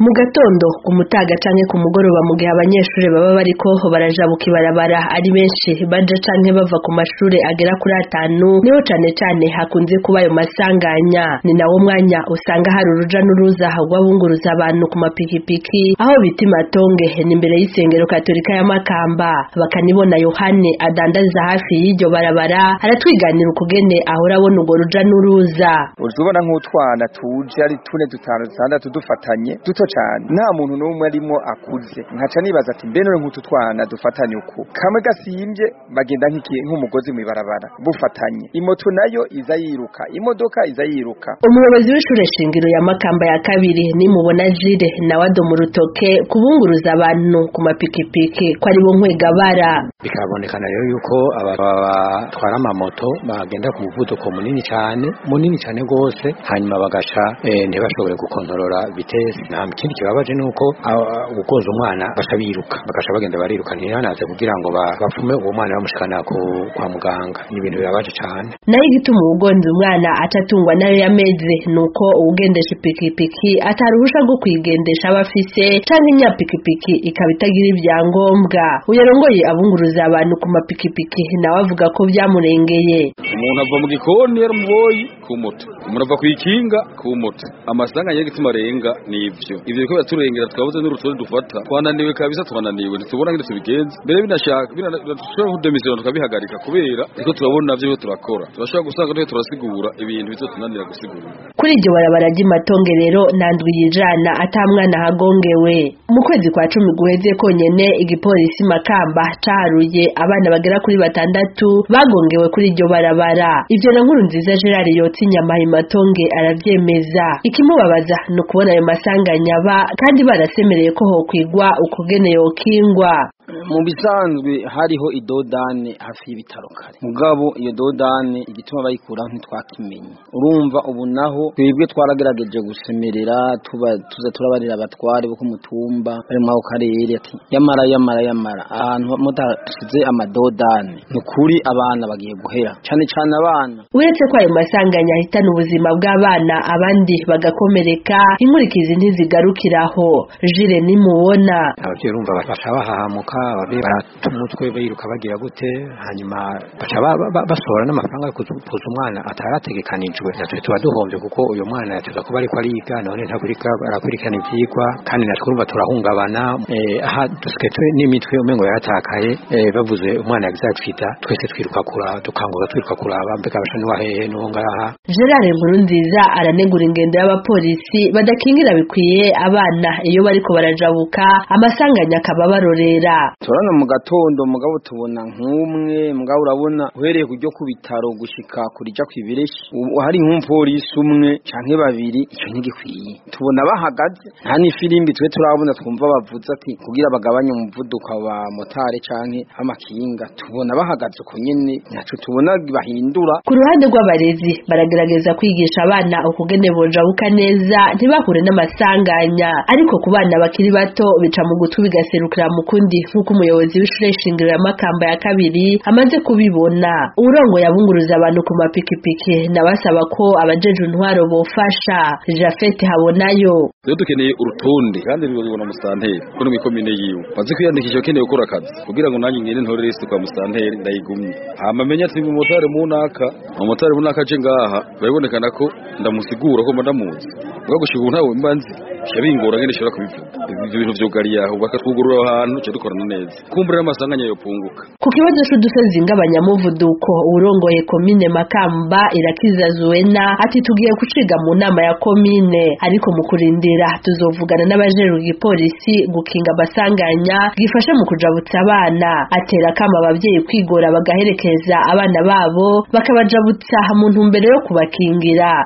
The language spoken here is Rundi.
Mu gatondo ku mutaga canke ku mugoroba mu gihe abanyeshure baba bariko barajabuka ibarabara ari benshi baja canke bava ku mashure agera kuri 5 niho cane hakunze kuba ayo masanganya. Ni nawo mwanya usanga hari uruja n'uruza rw'abunguruza abantu ku mapikipiki aho bita Matonge ni imbere y'isengero Katolika ya Makamba. Bakanibona Yohane adandaza hafi y'iryo barabara aratwiganira ukugene ahora abona urwo ruja n'uruza. Uzubona nk'utwana tuje ari 4, 5, 6 dufatanye duto cyane, nta muntu n'umwe arimo akuze. Nkaca nibaza ati mbe none nk'utu twana dufatanye uko kamwe gasimbye bagenda nk'umugozi mu ibarabara bufatanye, imoto nayo iza yiruka, imodoka iza yiruka. Umuyobozi w'ishure shingiro ya Makamba ya kabiri ni Mubona Jire nawe mu rutoke kubunguruza abantu ku mapikipiki ko ari bo nkwegabara. Bikabonekana rero yuko abatwara amamoto bagenda ku muvuduko munini cyane gose, hanyuma bagasha ntibashobore gukontorora vitesse. Nta kindi kibabaje nuko ukoza umwana bashabiruka bagasha bagenda bariruka ntiyanaze kugira ngo bapfume uwo mwana bamushikana kwa muganga. Ni ibintu birabaje cyane. Nayo igituma ugonze umwana atatungwa nayo yameze nuko ugendesha ipikipiki ataruhusha rwo kwigendesha abafise canke inyapikipiki ikabitagira ibyangombwa. Uyarongoye abunguruza abantu ku mapikipiki nawe avuga ko byamurengeye. Umuntu ava mu gikoni yarumuboyi ku moto, umuntu ava kwikinga ku moto. Amasanganya y'igituma renga nivyo ko yaturengera twabuze n'urutore dufata, twananiwe kabisa, twananiwe ntitubona ngire tubigenze. Mbere binashaka binashobora kudemisiyona tukabihagarika kubera ariko turabona navyo turakora, turashaka gusanga twe turasigura ibintu bizotunanira gusigura. Kuri iryo barabara ry'Imatonge rero nandwi yijana atamwana hagongewe. Mu kwezi kwa 10 guheze konyene igipolisi Makamba caharuye abana bagera kuri 6 bagongewe kuri iryo barabara. Ivyo na nkuru nziza Gerard Yotsinyama Imatonge aravyemeza. Ikimubabaza no kubona ayo masanganya kandi barasemereye ko ho kwigwa ukugene yokingwa. Mu bisanzwe hariho idodane hafi y'ibitaro kare, mugabo iyo dodane igituma bayikura ntitwakimenye. Urumva ubu naho twebwe twaragerageje gusemerera tuza turabarira abatware bo ku mutumba bari mu karere ati yamara ahantu mutasize amadodane nukuri abana bagiye guhera cyane abana. Uretse ko ayo masanganya ahitana ubuzima bw'abana abandi bagakomereka, inkurikizi ntizigarukiraho. Jire nimubona abavyeyi urumva bashabahamuka baratumutwe biruka bagira gute, hanyuma basohora n'amafaranga yo kuza umwana atarategekanijwe. Natwe tuba duhombye kuko uyu mwana yateza kuba ariko ariga none arakurikirana ivyigwa, kandi natwe urumva turahungabana. Aha dusiketwe n'imitwe umengo yaratakaye, bavuze umwana yagize accident twese twiruka kuraba mbega bashanwa hehe n'uwo ngaha. Gerard Nkurunziza aranegura ingendo y'abapolisi badakingira bikwiye abana iyo bariko barajabuka amasanganya akaba barorera. Turana mu gatondo mugabo tubona nk'umwe, mugabo urabona uhereye kujyo ku bitaro gushika kurija kwibireshi hari nk'umupolisi umwe canke babiri, icyo ntigikwiye. Tubona bahagaze nta n'ifirimbi twe turabona twumva bavuze ati kugira bagabanye umuvuduko wa motare canke amakinga, tubona bahagaze uko nyene ntaco tubona bahindura. Ku ruhande rw'abarezi baragerageza kwigisha abana ukugene bojabuka neza ntibahure n'amasanganya, ariko ku bana bakiri bato bica mu gutu bigaserukira mu kundi nk'uko umuyobozi w'ishure shingiro ya Makamba ya kabiri amaze kubibona. Urongo yabunguruza abantu ku mapikipiki nabasaba ko abajeje intwaro bofasha. Jafet Habonayo: rero dukeneye urutonde kandi rubibona musanteri ko no mikomine yiwe bazi kwiyandikisha ukeneye gukora akazi kugira ngo nanjye ngene ntore rese kwa musanteri ndayigumye. Menya ati umumotari munaka je ngaha babonekana ko ndamusigura ko ndamuzi bwo gushika ntawe mbanzi cyabingora ngene shora kubivuga. Ibyo bintu vyogariye aho bakatwugurura ahantu cyo dukorana neza kumbura amasanganya yo punguka. Ku kibazo c'udusozi ng'abanyamuvuduko urongoye komine Makamba Irakiza Zuena ati tugiye kuciga mu nama ya komine, ariko mu kurindira tuzovugana n'abajeru igipolisi gukinga amasanganya gifasha mu kujabutsa abana. Atera kama abavyeyi kwigora bagaherekeza abana babo bakabajabutsa mu ntumbero yo kubakingira.